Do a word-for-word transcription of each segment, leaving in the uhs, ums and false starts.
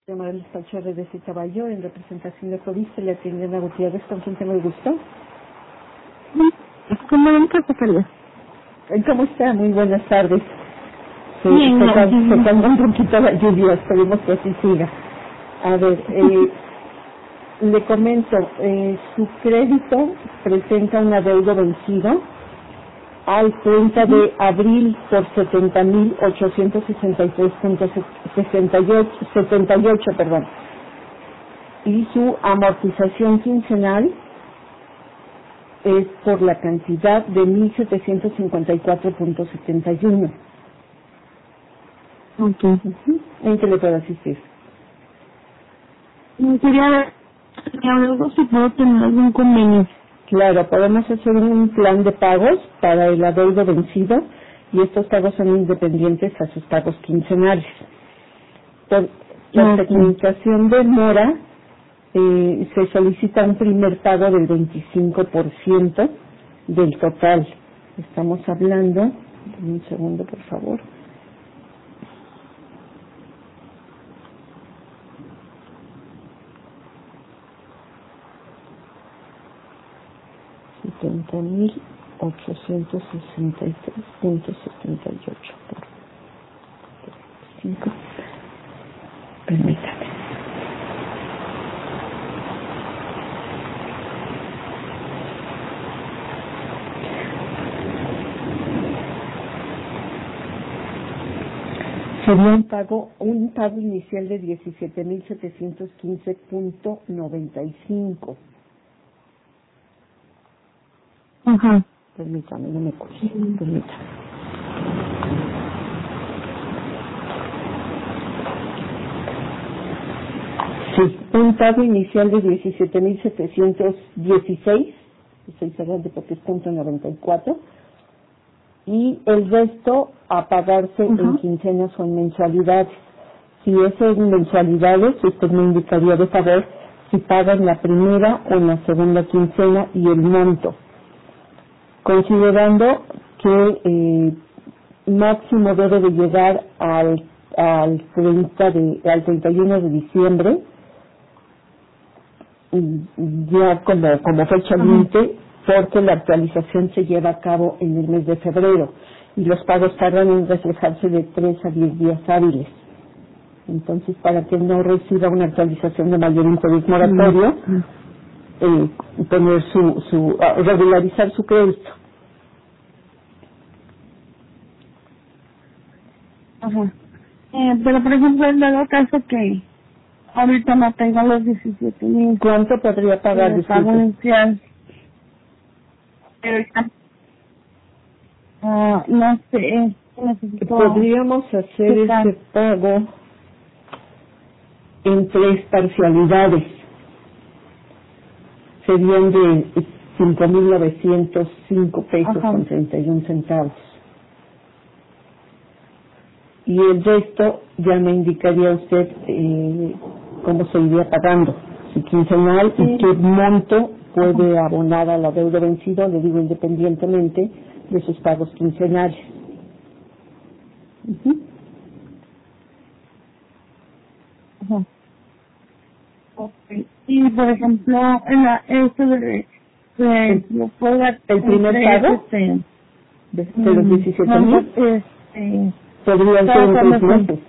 Llamar al despacho de R D C Caballo en representación de Coviste, le atiende Ana Gutiérrez, con quien tengo el gusto. ¿Cómo ven que se cayó? Eh, ¿Cómo está? Muy buenas tardes. Se, Bien, se, gracias. cal- se calmó un poquito la lluvia, esperemos que así siga. A ver, eh, le comento, eh, su crédito presenta un adeudo vencido al treinta de abril por setenta mil ochocientos sesenta y tres punto setenta y ocho, perdón. Y su amortización quincenal es por la cantidad de mil setecientos cincuenta y cuatro punto setenta y uno. Ok. Ujú. ¿En qué le puedo asistir? Me quería algo si puedo tener algún convenio. Claro, podemos hacer un plan de pagos para el adeudo vencido y estos pagos son independientes a sus pagos quincenales. Por la Ok. segmentación de mora, eh, se solicita un primer pago del veinticinco por ciento del total. Estamos hablando, un segundo por favor, setenta mil ochocientos sesenta y tres punto setenta y ocho por cinco. Permítame. Sería un pago, un pago inicial de diecisiete mil setecientos quince punto noventa y cinco. Ajá. Permítame, no me cueste, permítame. Sí, un pago inicial de diecisiete mil setecientos dieciséis, estoy cerrando porque es punto noventa y cuatro, y el resto a pagarse Ajá. en quincenas o en mensualidades. Si es en mensualidades, usted me indicaría de saber si paga en la primera o en la segunda quincena y el monto, considerando que eh, máximo debe de llegar al, al, treinta de, al treinta y uno de diciembre, y ya como, como fecha Ajá. límite, porque la actualización se lleva a cabo en el mes de febrero y los pagos tardan en reflejarse de tres a diez días hábiles. Entonces, para que no reciba una actualización de mayor interés moratorio, Mm. eh, poner su, su, ah, regularizar su crédito. Ajá. Eh, pero por ejemplo, en dado caso que ahorita no tengo los diecisiete mil ¿Cuánto podría pagar, de pago disculpe? inicial, pero ya, ah, no sé, necesito Podríamos hacer checar. ese pago en tres parcialidades. Serían de cinco mil novecientos cinco pesos Ajá. con treinta y un centavos. Y el resto ya me indicaría usted eh, cómo se iría pagando, si quincenal y Sí. qué monto Ajá. puede abonar a la deuda vencida, le digo independientemente de sus pagos quincenales. Ujú. Ajá. Okay. Y por ejemplo, en la, esto de, de El, lo puedo dar el primer entre pago este, de, de los mm, diecisiete no, mil este, podrían ser cada en cuando tres fue. meses.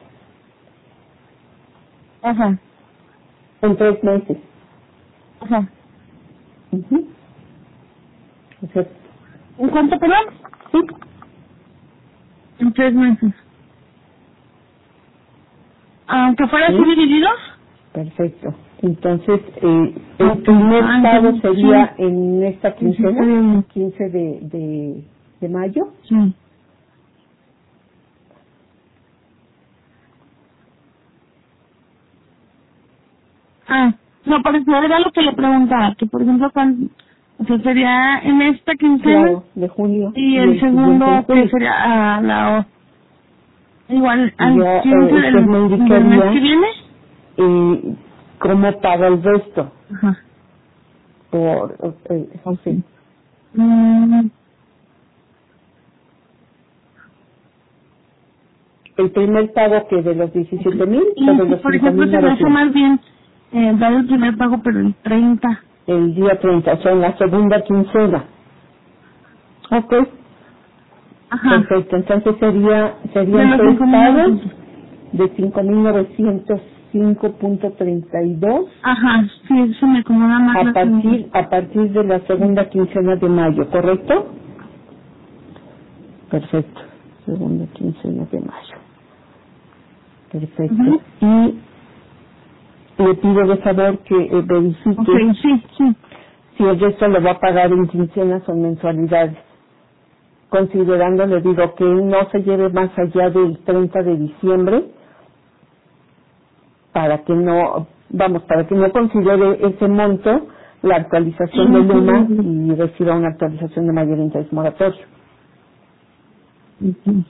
Ajá, En tres meses. ajá. Ujú. O sea, ¿En cuánto, perdón? sí, En tres meses. Aunque fuera así sí, dividido. perfecto. Entonces, eh, el Ok. primer Ah, pago entonces sí, sería en esta sí, sí, está quincena, bien. quince de, de, de mayo. Sí. Ah, no, por eso era lo que le preguntaba, que por ejemplo, cuando, o sea, sería en esta quincena Claro, de junio y y el el siguiente en segundo que julio. sería a la o- igual Y al ya quince eh, usted del, me del mes que indicaría viene. eh, cómo paga el resto. Ajá. Por, eh, sí. Okay. Mm, el primer pago que de los diecisiete mil y o de los por cinco ejemplo mil se me hace novecientos. más bien eh, dar el primer pago pero el treinta. El día treinta, o sea, en la segunda quincena. Ok, Ajá. perfecto. Entonces sería, serían De los tres cinco mil pagos novecientos. de cinco mil novecientos cinco punto treinta y dos Ajá, sí, eso me acomoda más a la partir, a partir de la segunda quincena de mayo, ¿correcto? Perfecto, segunda quincena de mayo. Perfecto. Ujú. Y le pido de favor que eh, verifique Ok, sí, sí. si el resto lo va a pagar en quincenas o en mensualidades, considerando, le digo, que no se lleve más allá del treinta de diciembre, para que no, vamos, para que no considere ese monto la actualización de Luma y reciba una actualización de mayor interés moratorio. Ujú.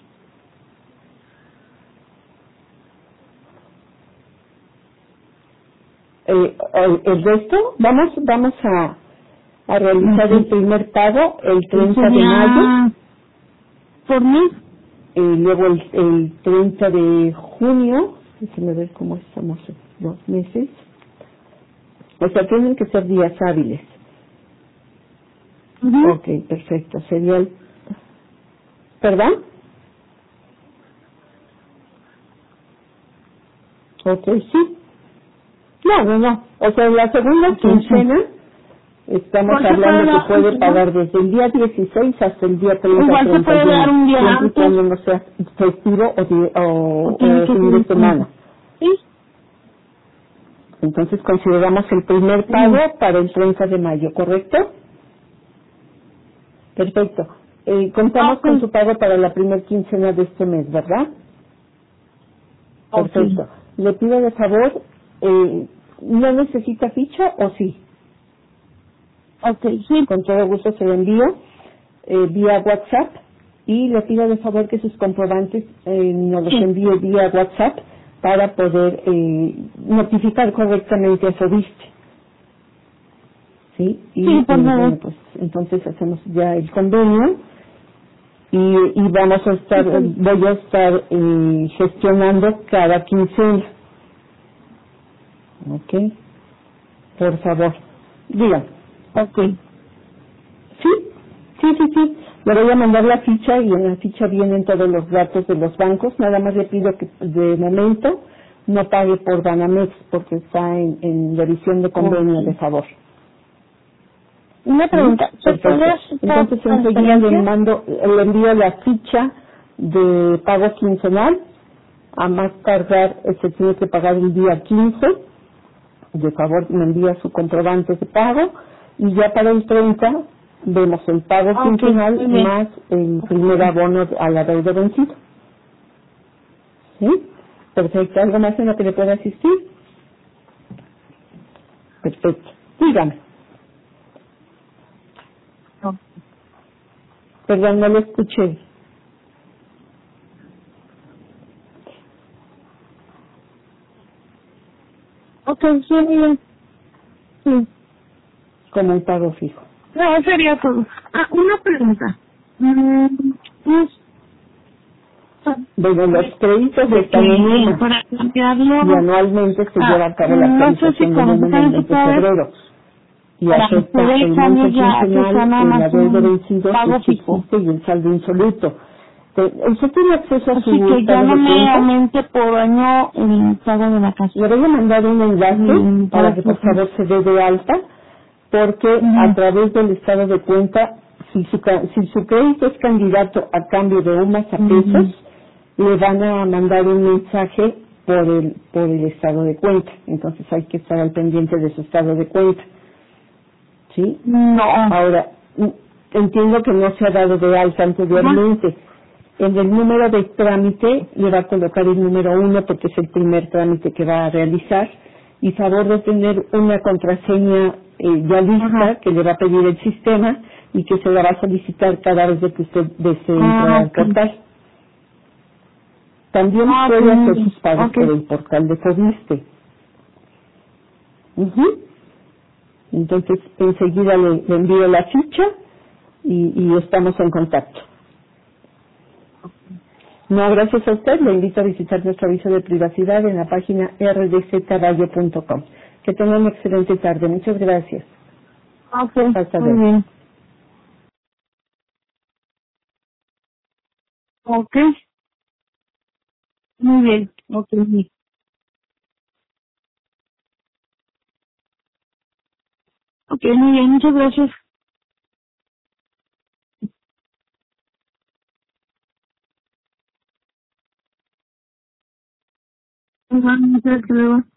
Eh, el, el resto, vamos, vamos a, a realizar el primer pago el treinta de mayo, por mes. y luego el, el treinta de junio, déjenme ver cómo estamos en los meses, o sea, tienen que ser días hábiles. Ujú. Ok, perfecto, sería el, ¿perdón? Ok, sí. No, no, no. O sea, en la segunda quincena estamos ¿Por qué hablando puede que dar puede un pagar desde el día dieciséis hasta el día treinta, Igual se puede dar un día siempre y antes. cuando no sea festivo o, di- o, ¿O tiene o que fin ser de semana. Sí. Entonces consideramos el primer pago para el treinta de mayo, ¿correcto? Perfecto. Eh, contamos Ok. con su pago para la primera quincena de este mes, ¿verdad? Ok. Perfecto. Le pido de favor, eh, ¿no necesita ficha o sí? Ok, sí. Con todo gusto se lo envío eh, vía WhatsApp y le pido de favor que sus comprobantes eh, nos los Sí. envíe vía WhatsApp para poder eh, notificar correctamente a Fobiste. ¿Sí? Y Sí, por eh, favor. bueno, pues entonces hacemos ya el convenio y, y vamos a estar, Sí. voy a estar eh, gestionando cada quincena. ¿Ok? Por favor. Diga. Ok. Sí, sí, sí, sí. Le voy a mandar la ficha y en la ficha vienen todos los datos de los bancos. Nada más le pido que de momento no pague por Banamex porque está en, en revisión de convenio, Ok. de favor. Una ¿Sí? pregunta. ¿Se Perfecto. puede hacer Entonces enseguida le transferencia? mando, le envío la ficha de pago quincenal. A más tardar eh, se tiene que pagar el día quince. De favor me envía su comprobante de pago y ya para el treinta vemos el pago Ok, quincenal muy bien. más el primer abono a la deuda vencida. ¿Sí? Perfecto. ¿Algo más en lo que le pueda asistir? Perfecto. Dígame. No. Perdón, no lo escuché. Ok, sí, muy bien. Sí. Como un pago fijo. No, sería todo. Ah, una pregunta. Mm, es- Bueno, los créditos de están en que UMA para y cambiarlo, anualmente se lleva ah, a cabo la no sé si actualización del con UMA en el ustedes mes de otra vez, febrero y para afecta hacer el el cambio monto ya que sea quincenal, nada el más adeudo un vencido, pago el que fijo. existe y el saldo insoluto. Te- ¿Usted tiene acceso a Así su que ya estado no de me cuenta? aumente por año el pago de la casa. Le voy a mandar un enlace Mm, para pago que por fijo. favor se dé de alta, porque a Ujú. través del estado de cuenta, si su, ca- si su crédito es candidato a cambio de UMAS a Ujú. pesos, le van a mandar un mensaje por el, por el estado de cuenta. Entonces hay que estar al pendiente de su estado de cuenta. ¿Sí? No. Ahora, mm, entiendo que no se ha dado de alta Ajá. anteriormente. En el número de trámite le va a colocar el número uno porque es el primer trámite que va a realizar y favor de tener una contraseña eh, ya lista Ajá. que le va a pedir el sistema y que se la va a solicitar cada vez de que usted desee entrar Ah, al ok. portal. También Ah, ok, puede muy hacer bien. sus pagos Ok. por el portal de Fobiste. Ujú. Entonces enseguida le, le envío la ficha y, y estamos en contacto. No, gracias a usted. Le invito a visitar nuestro aviso de privacidad en la página r d z radio punto com. Que tenga una excelente tarde. Muchas gracias. Ok, Hasta muy luego. bien. Ok, muy bien. Ok, sí. Ok, muy bien. Muchas gracias. Igual, muchas gracias. Hasta luego.